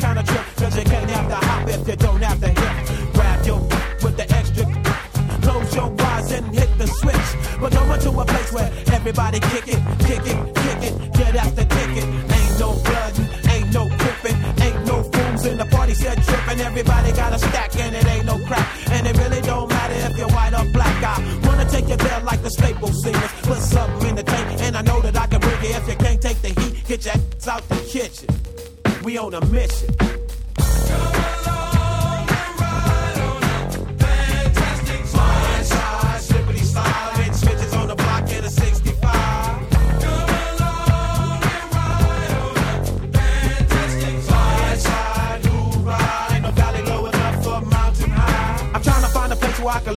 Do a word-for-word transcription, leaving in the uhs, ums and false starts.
kind of trip, cause you can't have to hop if you don't have to hit. Grab your with the extra, close your eyes and hit the switch. We're going to a place where everybody kick it, kick it, kick it, get out the ticket. Ain't no flooding, ain't no crippin', ain't no fools in the party said trippin'. Everybody got a stack and it ain't no crack, and it really don't matter if you're white or black. I wanna take you there like the Staples singers, put something in the tank, and I know that I can bring it. If you can't take the heat, get your ass out the kitchen. We on a mission.